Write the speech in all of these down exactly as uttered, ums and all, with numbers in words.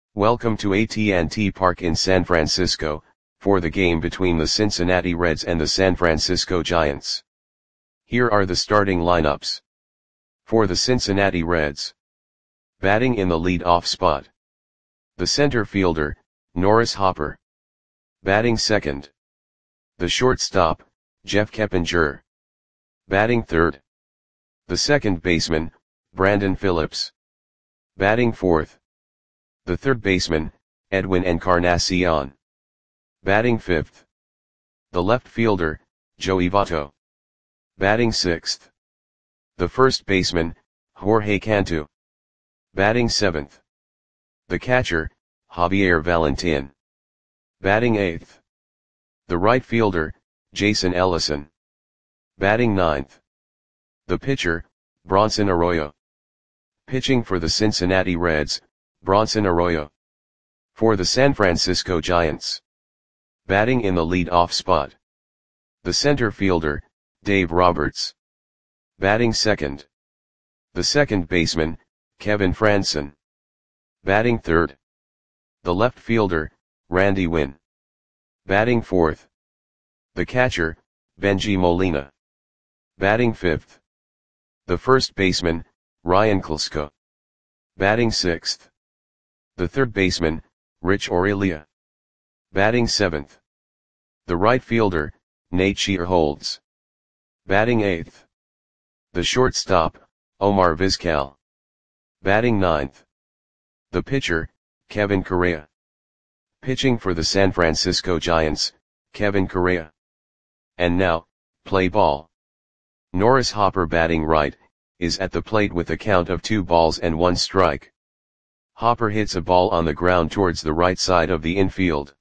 Welcome to A T and T Park in San Francisco, for the game between the Cincinnati Reds and the San Francisco Giants. Here are the starting lineups. For the Cincinnati Reds. Batting in the lead-off spot. The center fielder, Norris Hopper. Batting second. The shortstop, Jeff Keppinger. Batting third. The second baseman, Brandon Phillips. Batting fourth. The third baseman, Edwin Encarnacion. Batting fifth. The left fielder, Joey Votto. Batting sixth. The first baseman, Jorge Cantu. Batting seventh. The catcher, Javier Valentin. Batting eighth. The right fielder, Jason Ellison. Batting ninth. The pitcher, Bronson Arroyo. Pitching for the Cincinnati Reds, Bronson Arroyo. For the San Francisco Giants. Batting in the lead-off spot. The center fielder, Dave Roberts. Batting second. The second baseman, Kevin Frandsen. Batting third. The left fielder, Randy Winn. Batting fourth. The catcher, Bengie Molina. Batting fifth. The first baseman, Ryan Klesko. Batting sixth. The third baseman, Rich Aurelia. Batting seventh. The right fielder, Nate Shearholtz. Batting eighth. The shortstop, Omar Vizquel. Batting ninth. The pitcher, Kevin Correa. Pitching for the San Francisco Giants, Kevin Correa. And now, play ball. Norris Hopper batting right, is at the plate with a count of two balls and one strike. Hopper hits a ball on the ground towards the right side of the infield.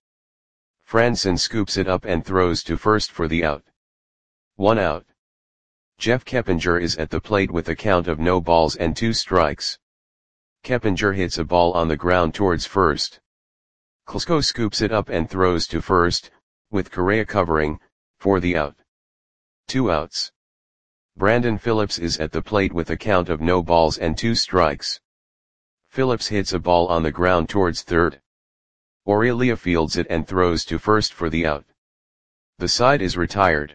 Frandsen scoops it up and throws to first for the out. One out. Jeff Keppinger is at the plate with a count of no balls and two strikes. Keppinger hits a ball on the ground towards first. Klesko scoops it up and throws to first, with Correa covering, for the out. Two outs. Brandon Phillips is at the plate with a count of no balls and two strikes. Phillips hits a ball on the ground towards third. Aurelia fields it and throws to first for the out. The side is retired.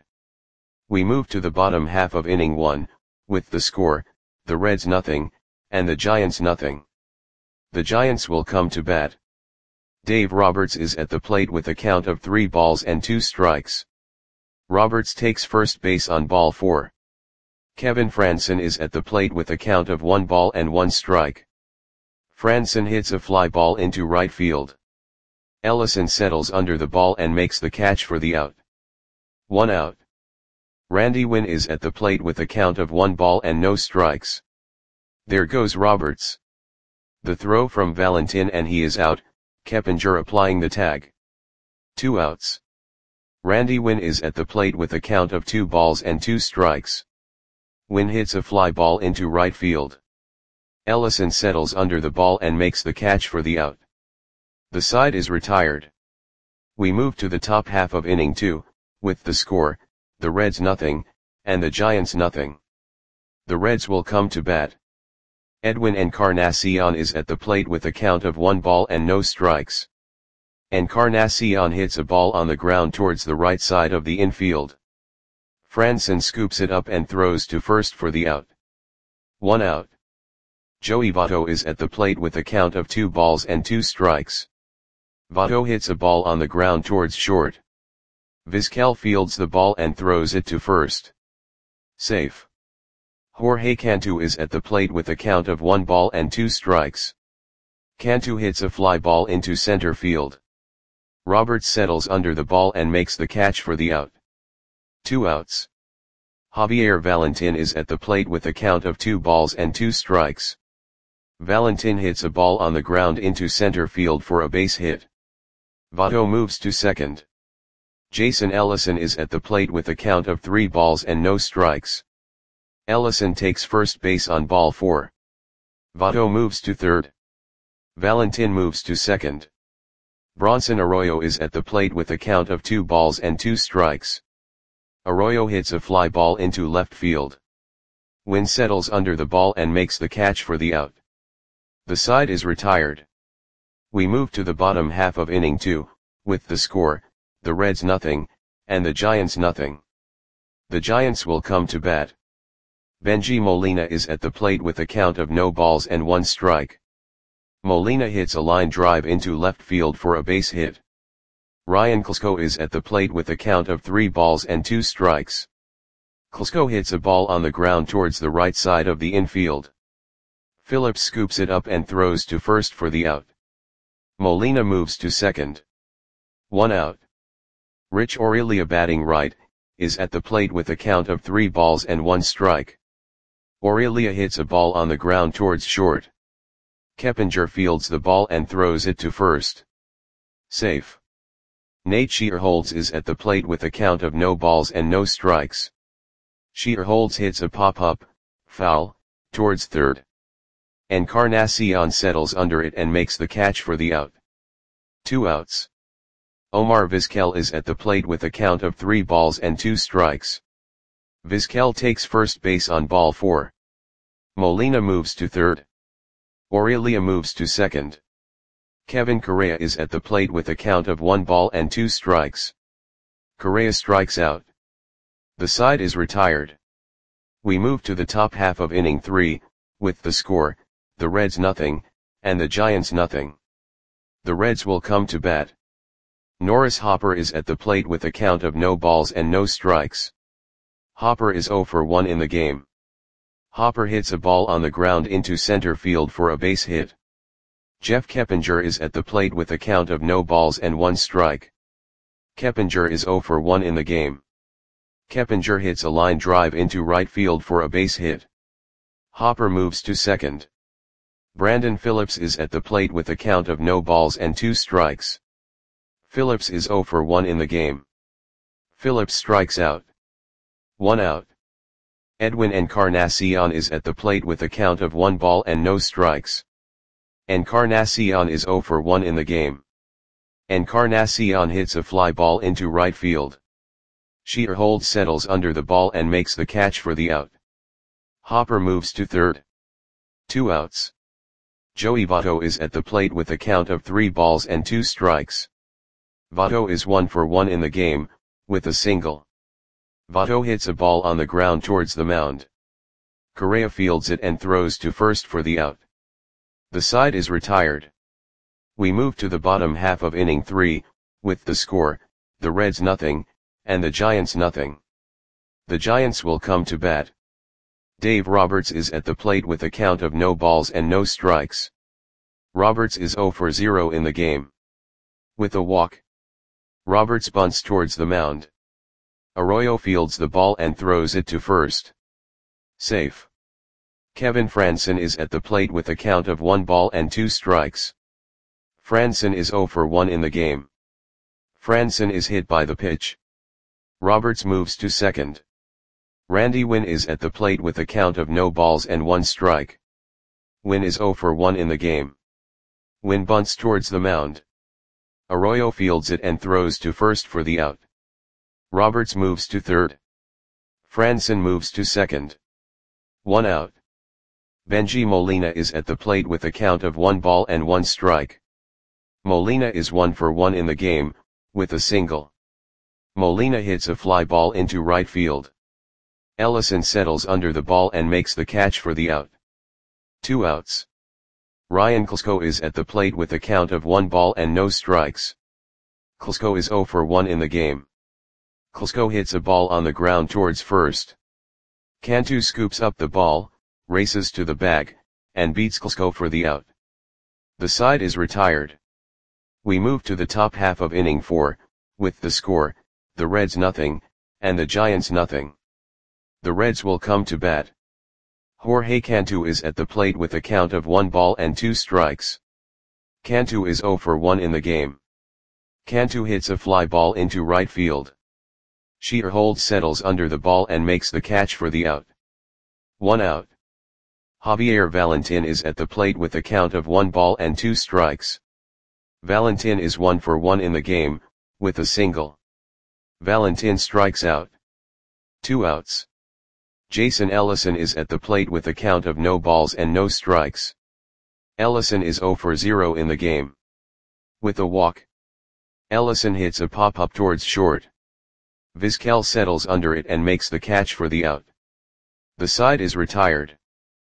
We move to the bottom half of inning one, with the score, the Reds nothing, and the Giants nothing. The Giants will come to bat. Dave Roberts is at the plate with a count of three balls and two strikes. Roberts takes first base on ball four. Kevin Frandsen is at the plate with a count of one ball and one strike. Frandsen hits a fly ball into right field. Ellison settles under the ball and makes the catch for the out. One out. Randy Winn is at the plate with a count of one ball and no strikes. There goes Roberts. The throw from Valentin and he is out, Keppinger applying the tag. Two outs. Randy Winn is at the plate with a count of two balls and two strikes. Winn hits a fly ball into right field. Ellison settles under the ball and makes the catch for the out. The side is retired. We move to the top half of inning two, with the score, the Reds nothing, and the Giants nothing. The Reds will come to bat. Edwin Encarnacion is at the plate with a count of one ball and no strikes. Encarnacion hits a ball on the ground towards the right side of the infield. Frandsen scoops it up and throws to first for the out. One out. Joey Votto is at the plate with a count of two balls and two strikes. Votto hits a ball on the ground towards short. Vizquel fields the ball and throws it to first. Safe. Jorge Cantu is at the plate with a count of one ball and two strikes. Cantu hits a fly ball into center field. Roberts settles under the ball and makes the catch for the out. Two outs. Javier Valentin is at the plate with a count of two balls and two strikes. Valentin hits a ball on the ground into center field for a base hit. Votto moves to second. Jason Ellison is at the plate with a count of three balls and no strikes. Ellison takes first base on ball four. Votto moves to third. Valentin moves to second. Bronson Arroyo is at the plate with a count of two balls and two strikes. Arroyo hits a fly ball into left field. Winn settles under the ball and makes the catch for the out. The side is retired. We move to the bottom half of inning two, with the score, the Reds nothing, and the Giants nothing. The Giants will come to bat. Bengie Molina is at the plate with a count of no balls and one strike. Molina hits a line drive into left field for a base hit. Ryan Klesko is at the plate with a count of three balls and two strikes. Klesko hits a ball on the ground towards the right side of the infield. Phillips scoops it up and throws to first for the out. Molina moves to second. One out. Rich Aurelia, batting right, is at the plate with a count of three balls and one strike. Aurelia hits a ball on the ground towards short. Keppinger fields the ball and throws it to first. Safe. Nate Shearholz is at the plate with a count of no balls and no strikes. Shearholz hits a pop-up, foul, towards third. Encarnacion settles under it and makes the catch for the out. Two outs. Omar Vizquel is at the plate with a count of three balls and two strikes. Vizquel takes first base on ball four. Molina moves to third. Aurelia moves to second. Kevin Correa is at the plate with a count of one ball and two strikes. Correa strikes out. The side is retired. We move to the top half of inning three, with the score, the Reds nothing, and the Giants nothing. The Reds will come to bat. Norris Hopper is at the plate with a count of no balls and no strikes. Hopper is oh for one in the game. Hopper hits a ball on the ground into center field for a base hit. Jeff Keppinger is at the plate with a count of no balls and one strike. Keppinger is oh for one in the game. Keppinger hits a line drive into right field for a base hit. Hopper moves to second. Brandon Phillips is at the plate with a count of no balls and two strikes. Phillips is oh for one in the game. Phillips strikes out. One out. Edwin Encarnacion is at the plate with a count of one ball and no strikes. Encarnacion is oh for one in the game. Encarnacion hits a fly ball into right field. Shearholz settles under the ball and makes the catch for the out. Hopper moves to third. Two outs. Joey Votto is at the plate with a count of three balls and two strikes. Votto is one for one in the game, with a single. Votto hits a ball on the ground towards the mound. Correa fields it and throws to first for the out. The side is retired. We move to the bottom half of inning three, with the score, the Reds nothing, and the Giants nothing. The Giants will come to bat. Dave Roberts is at the plate with a count of no balls and no strikes. Roberts is oh for zero in the game. With a walk. Roberts bunts towards the mound. Arroyo fields the ball and throws it to first. Safe. Kevin Frandsen is at the plate with a count of one ball and two strikes. Frandsen is oh for one in the game. Frandsen is hit by the pitch. Roberts moves to second. Randy Winn is at the plate with a count of no balls and one strike. Winn is oh for one in the game. Winn bunts towards the mound. Arroyo fields it and throws to first for the out. Roberts moves to third. Frandsen moves to second. One out. Bengie Molina is at the plate with a count of one ball and one strike. Molina is one for one in the game, with a single. Molina hits a fly ball into right field. Ellison settles under the ball and makes the catch for the out. Two outs. Ryan Klesko is at the plate with a count of one ball and no strikes. Klesko is oh for one in the game. Klesko hits a ball on the ground towards first. Cantu scoops up the ball, races to the bag, and beats Klesko for the out. The side is retired. We move to the top half of inning four, with the score, the Reds nothing, and the Giants nothing. The Reds will come to bat. Jorge Cantu is at the plate with a count of one ball and two strikes. Cantu is oh for one in the game. Cantu hits a fly ball into right field. Shearholz settles under the ball and makes the catch for the out. One out. Javier Valentin is at the plate with a count of one ball and two strikes. Valentin is one for one in the game, with a single. Valentin strikes out. Two outs. Jason Ellison is at the plate with a count of no balls and no strikes. Ellison is oh for zero in the game. With a walk, Ellison hits a pop-up towards short. Vizquel settles under it and makes the catch for the out. The side is retired.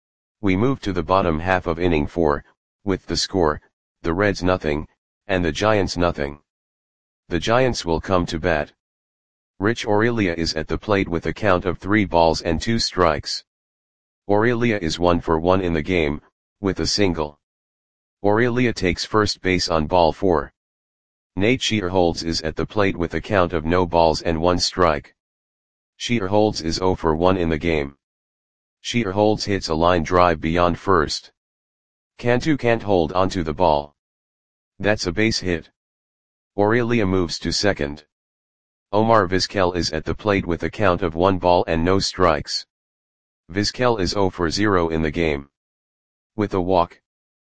We move to the bottom half of inning four, with the score, the Reds nothing, and the Giants nothing. The Giants will come to bat. Rich Aurelia is at the plate with a count of three balls and two strikes. Aurelia is one for one in the game, with a single. Aurelia takes first base on ball four. Nate Shearholz is at the plate with a count of no balls and one strike. Shearholz is zero for one in the game. Shearholz hits a line drive beyond first. Cantu can't hold onto the ball. That's a base hit. Aurelia moves to second. Omar Vizquel is at the plate with a count of one ball and no strikes. Vizquel is zero for zero in the game. With a walk,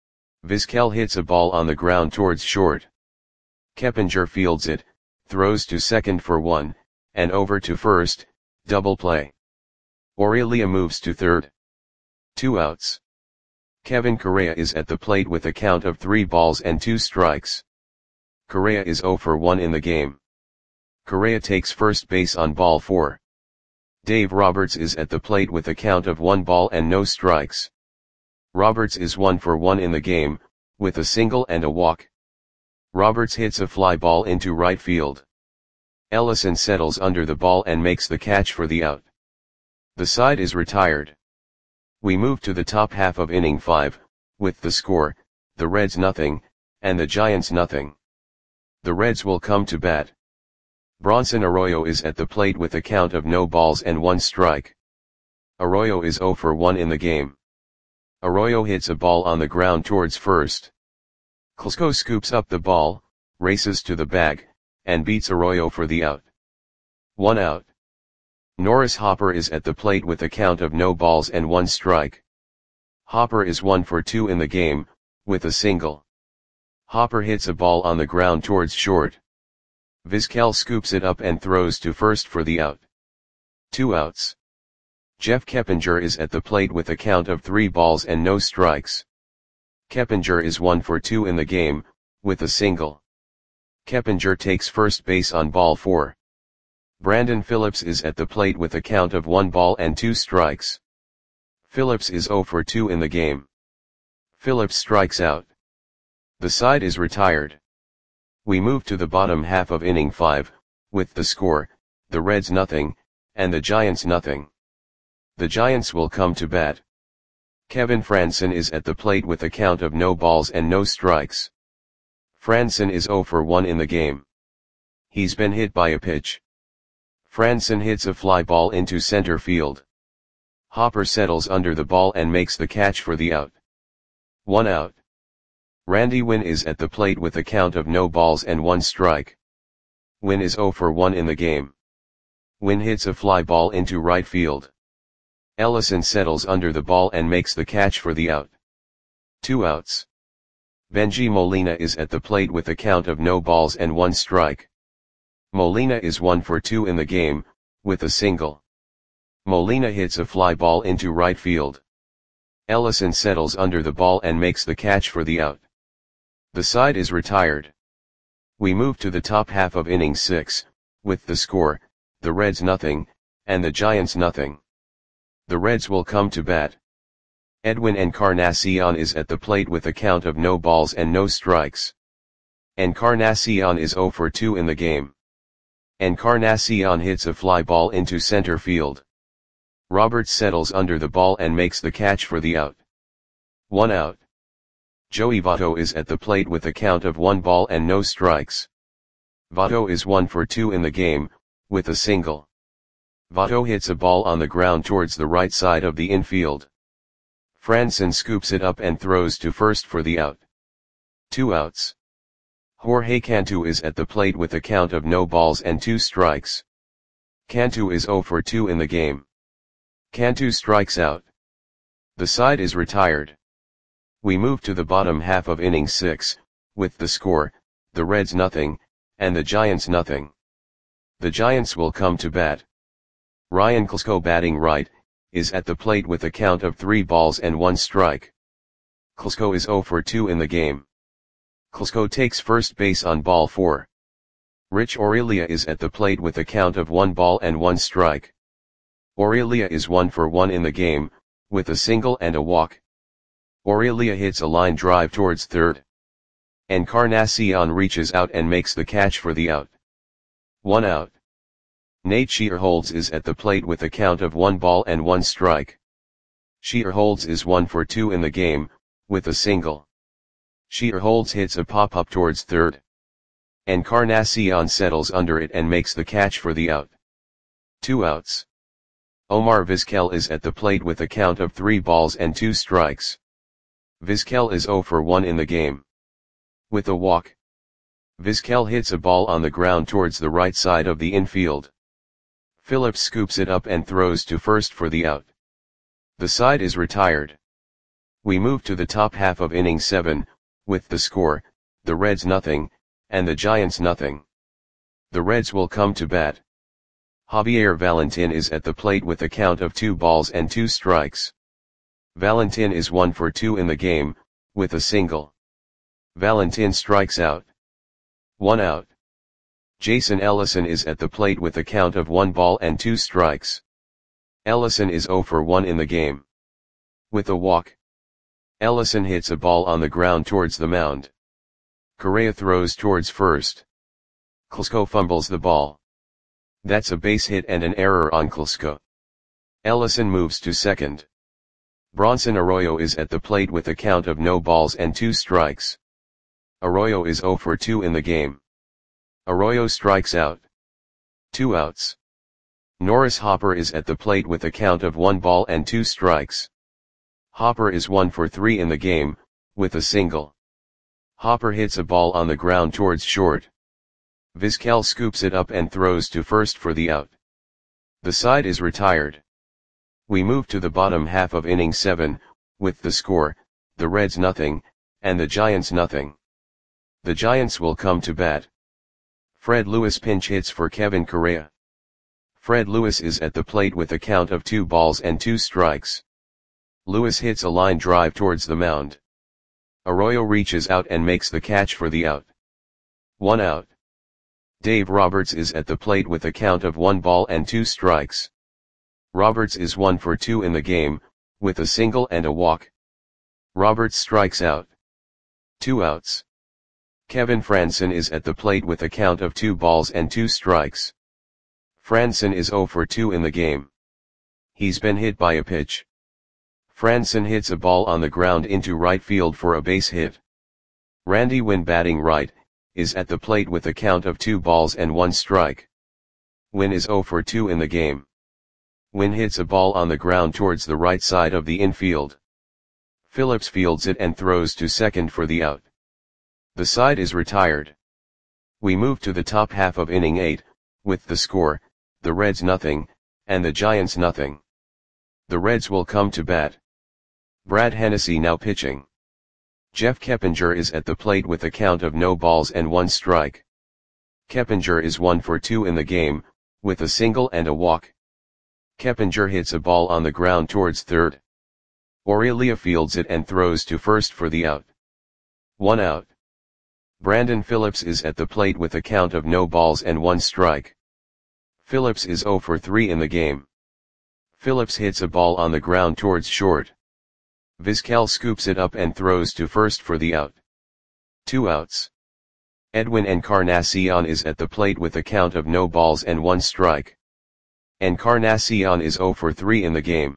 Vizquel hits a ball on the ground towards short. Keppinger fields it, throws to second for one, and over to first, double play. Aurelia moves to third. Two outs. Kevin Correa is at the plate with a count of three balls and two strikes. Correa is zero for one in the game. Correa takes first base on ball four. Dave Roberts is at the plate with a count of one ball and no strikes. Roberts is one for one in the game, with a single and a walk. Roberts hits a fly ball into right field. Ellison settles under the ball and makes the catch for the out. The side is retired. We move to the top half of inning five, with the score, the Reds nothing, and the Giants nothing. The Reds will come to bat. Bronson Arroyo is at the plate with a count of no balls and one strike. Arroyo is zero for one in the game. Arroyo hits a ball on the ground towards first. Klesko scoops up the ball, races to the bag, and beats Arroyo for the out. One out. Norris Hopper is at the plate with a count of no balls and one strike. Hopper is one for two in the game, with a single. Hopper hits a ball on the ground towards short. Vizquel scoops it up and throws to first for the out. Two outs. Jeff Keppinger is at the plate with a count of three balls and no strikes. Keppinger is one for two in the game, with a single. Keppinger takes first base on ball four. Brandon Phillips is at the plate with a count of one ball and two strikes. Phillips is zero for two in the game. Phillips strikes out. The side is retired. We move to the bottom half of inning five, with the score, the Reds nothing, and the Giants nothing. The Giants will come to bat. Kevin Franson is at the plate with a count of no balls and no strikes. Franson is zero for one in the game. He's been hit by a pitch. Franson hits a fly ball into center field. Hopper settles under the ball and makes the catch for the out. One out. Randy Winn is at the plate with a count of no balls and one strike. Winn is zero for one in the game. Winn hits a fly ball into right field. Ellison settles under the ball and makes the catch for the out. Two outs. Benji Molina is at the plate with a count of no balls and one strike. Molina is one for two in the game, with a single. Molina hits a fly ball into right field. Ellison settles under the ball and makes the catch for the out. The side is retired. We move to the top half of inning six, with the score, the Reds nothing, and the Giants nothing. The Reds will come to bat. Edwin Encarnacion is at the plate with a count of no balls and no strikes. Encarnacion is zero for two in the game. Encarnacion hits a fly ball into center field. Roberts settles under the ball and makes the catch for the out. One out. Joey Votto is at the plate with a count of one ball and no strikes. Votto is one for two in the game, with a single. Votto hits a ball on the ground towards the right side of the infield. Franson scoops it up and throws to first for the out. Two outs. Jorge Cantu is at the plate with a count of no balls and two strikes. Cantu is zero for two in the game. Cantu strikes out. The side is retired. We move to the bottom half of inning six, with the score, the Reds nothing, and the Giants nothing. The Giants will come to bat. Ryan Klesko, batting right, is at the plate with a count of three balls and one strike. Klesko is zero for two in the game. Clsko takes first base on ball four. Rich Aurelia is at the plate with a count of one ball and one strike. Aurelia is one for one in the game, with a single and a walk. Aurelia hits a line drive towards third. Encarnacion reaches out and makes the catch for the out. One out. Nate Shearholds is at the plate with a count of one ball and one strike. Shearholds is one for two in the game, with a single. Shearholds hits a pop-up towards third. Encarnacion settles under it and makes the catch for the out. Two outs. Omar Vizquel is at the plate with a count of three balls and two strikes. Vizquel is zero for one in the game. With a walk. Vizquel hits a ball on the ground towards the right side of the infield. Phillips scoops it up and throws to first for the out. The side is retired. We move to the top half of inning seven, with the score, the Reds nothing, and the Giants nothing. The Reds will come to bat. Javier Valentin is at the plate with a count of two balls and two strikes. Valentin is one for two in the game, with a single. Valentin strikes out. One out. Jason Ellison is at the plate with a count of one ball and two strikes. Ellison is zero for one in the game. With a walk. Ellison hits a ball on the ground towards the mound. Correa throws towards first. Clsko fumbles the ball. That's a base hit and an error on Clsko. Ellison moves to second. Bronson Arroyo is at the plate with a count of no balls and two strikes. Arroyo is zero for two in the game. Arroyo strikes out. Two outs. Norris Hopper is at the plate with a count of one ball and two strikes. Hopper is one for three in the game, with a single. Hopper hits a ball on the ground towards short. Vizquel scoops it up and throws to first for the out. The side is retired. We move to the bottom half of inning seven, with the score, the Reds nothing, and the Giants nothing. The Giants will come to bat. Fred Lewis pinch hits for Kevin Correa. Fred Lewis is at the plate with a count of two balls and two strikes. Lewis hits a line drive towards the mound. Arroyo reaches out and makes the catch for the out. One out. Dave Roberts is at the plate with a count of one ball and two strikes. Roberts is one for two in the game, with a single and a walk. Roberts strikes out. Two outs. Kevin Franson is at the plate with a count of two balls and two strikes. Franson is zero for two in the game. He's been hit by a pitch. Franson hits a ball on the ground into right field for a base hit. Randy Winn, batting right, is at the plate with a count of two balls and one strike. Winn is zero for two in the game. Winn hits a ball on the ground towards the right side of the infield. Phillips fields it and throws to second for the out. The side is retired. We move to the top half of inning eight, with the score, the Reds nothing, and the Giants nothing. The Reds will come to bat. Brad Hennessy now pitching. Jeff Keppinger is at the plate with a count of no balls and one strike. Keppinger is one for two in the game, with a single and a walk. Keppinger hits a ball on the ground towards third. Aurelia fields it and throws to first for the out. One out. Brandon Phillips is at the plate with a count of no balls and one strike. Phillips is zero for three in the game. Phillips hits a ball on the ground towards short. Vizquel scoops it up and throws to first for the out. Two outs. Edwin Encarnacion is at the plate with a count of no balls and one strike. Encarnacion is zero for three in the game.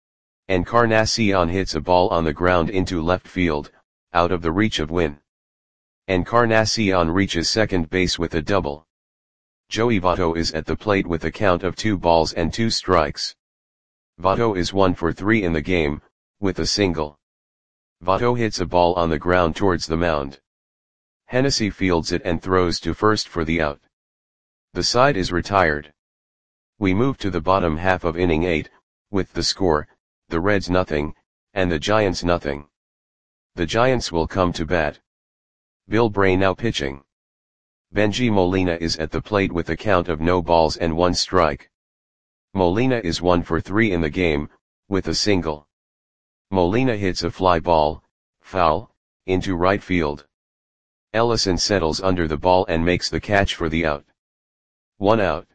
Encarnacion hits a ball on the ground into left field, out of the reach of Winn. Encarnacion reaches second base with a double. Joey Votto is at the plate with a count of two balls and two strikes. Votto is one for three in the game, with a single. Votto hits a ball on the ground towards the mound. Hennessy fields it and throws to first for the out. The side is retired. We move to the bottom half of inning eight, with the score, the Reds nothing, and the Giants nothing. The Giants will come to bat. Bill Bray now pitching. Benji Molina is at the plate with a count of no balls and one strike. Molina is one for three in the game, with a single. Molina hits a fly ball, foul, into right field. Ellison settles under the ball and makes the catch for the out. One out.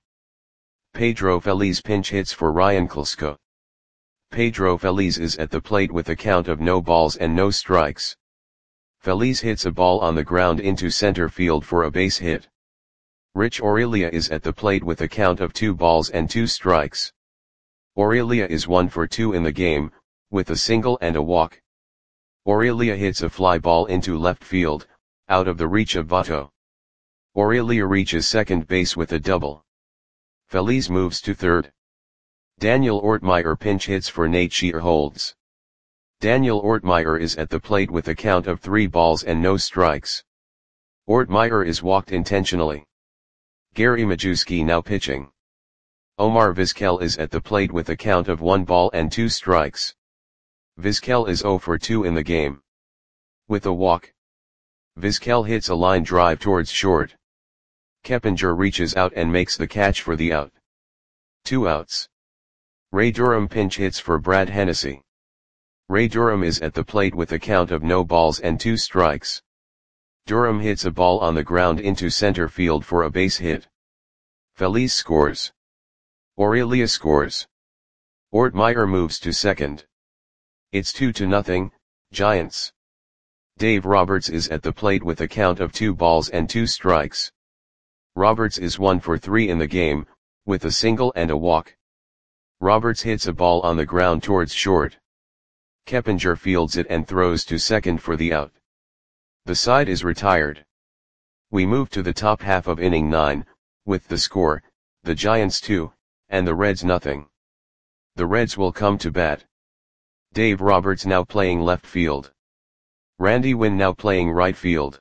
Pedro Feliz pinch hits for Ryan Klesko. Pedro Feliz is at the plate with a count of no balls and no strikes. Feliz hits a ball on the ground into center field for a base hit. Rich Aurelia is at the plate with a count of two balls and two strikes. Aurelia is one for two in the game, with a single and a walk. Aurelia hits a fly ball into left field, out of the reach of Votto. Aurelia reaches second base with a double. Feliz moves to third. Daniel Ortmeyer pinch hits for Nate Shearholtz. Daniel Ortmeyer is at the plate with a count of three balls and no strikes. Ortmeyer is walked intentionally. Gary Majewski now pitching. Omar Vizquel is at the plate with a count of one ball and two strikes. Vizquel is zero for two in the game. With a walk. Vizquel hits a line drive towards short. Keppinger reaches out and makes the catch for the out. Two outs. Ray Durham pinch hits for Brad Hennessy. Ray Durham is at the plate with a count of no balls and two strikes. Durham hits a ball on the ground into center field for a base hit. Feliz scores. Aurelia scores. Ortmeyer moves to second. It's two to nothing, Giants. Dave Roberts is at the plate with a count of two balls and two strikes. Roberts is one for three in the game, with a single and a walk. Roberts hits a ball on the ground towards short. Keppinger fields it and throws to second for the out. The side is retired. We move to the top half of inning nine, with the score, the Giants two, and the Reds nothing. The Reds will come to bat. Dave Roberts now playing left field. Randy Winn now playing right field.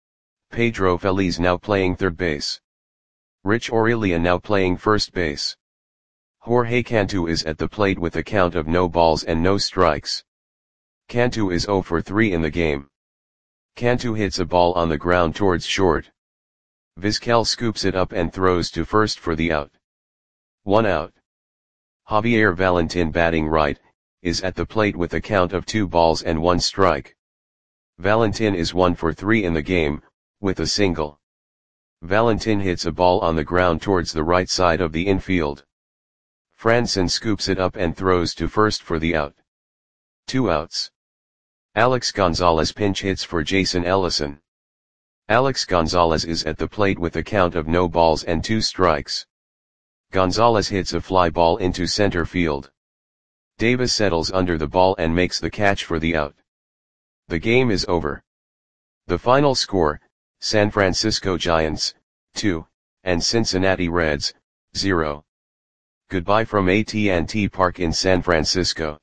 Pedro Feliz now playing third base. Rich Aurelia now playing first base. Jorge Cantu is at the plate with a count of no balls and no strikes. Cantu is zero for three in the game. Cantu hits a ball on the ground towards short. Vizquel scoops it up and throws to first for the out. One out. Javier Valentin batting right, is at the plate with a count of two balls and one strike. Valentin is one for three in the game, with a single. Valentin hits a ball on the ground towards the right side of the infield. Franson scoops it up and throws to first for the out. Two outs. Alex Gonzalez pinch hits for Jason Ellison. Alex Gonzalez is at the plate with a count of no balls and two strikes. Gonzalez hits a fly ball into center field. Davis settles under the ball and makes the catch for the out. The game is over. The final score, San Francisco Giants, two, and Cincinnati Reds, zero. Goodbye from A T and T Park in San Francisco.